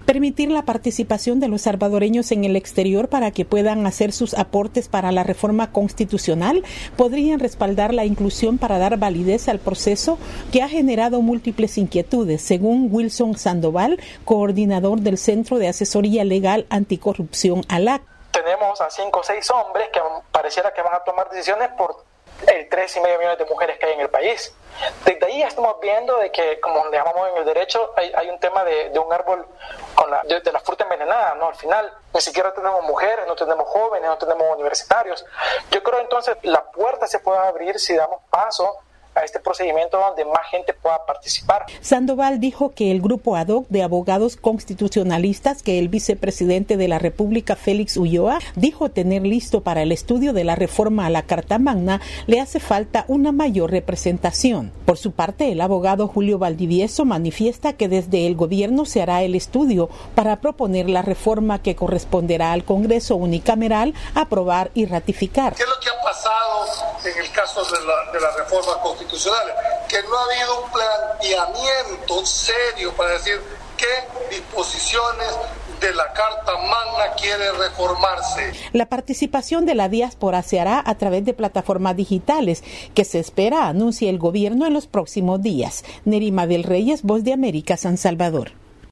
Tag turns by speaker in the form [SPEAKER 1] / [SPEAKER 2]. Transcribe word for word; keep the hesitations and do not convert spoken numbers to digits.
[SPEAKER 1] Permitir la participación de los salvadoreños en el exterior para que puedan hacer sus aportes para la reforma constitucional podrían respaldar la inclusión para dar validez al proceso que ha generado múltiples inquietudes, según Wilson Sandoval, coordinador del Centro de Asesoría Legal Anticorrupción A L A C.
[SPEAKER 2] Tenemos a cinco o seis hombres que pareciera que van a tomar decisiones por el tres y medio millones de mujeres que hay en el país. Desde ahí estamos viendo de que, como le llamamos en el derecho, hay, hay un tema de, de un árbol con la, de, de la fruta envenenada, ¿no? Al final, ni siquiera tenemos mujeres, no tenemos jóvenes, no tenemos universitarios. Yo creo entonces la puerta se puede abrir si damos paso a este procedimiento donde más gente pueda participar.
[SPEAKER 1] Sandoval dijo que el grupo ad hoc de abogados constitucionalistas que el vicepresidente de la República, Félix Ulloa, dijo tener listo para el estudio de la reforma a la Carta Magna, le hace falta una mayor representación. Por su parte, el abogado Julio Valdivieso manifiesta que desde el gobierno se hará el estudio para proponer la reforma que corresponderá al Congreso unicameral aprobar y ratificar.
[SPEAKER 3] ¿Qué es lo que ha pasado en el caso de la, de la reforma constitucional? Que no ha habido un planteamiento serio para decir qué disposiciones de la Carta Magna quiere reformarse.
[SPEAKER 1] La participación de la diáspora se hará a través de plataformas digitales que se espera anuncie el gobierno en los próximos días. Nerima del Reyes, Voz de América, San Salvador.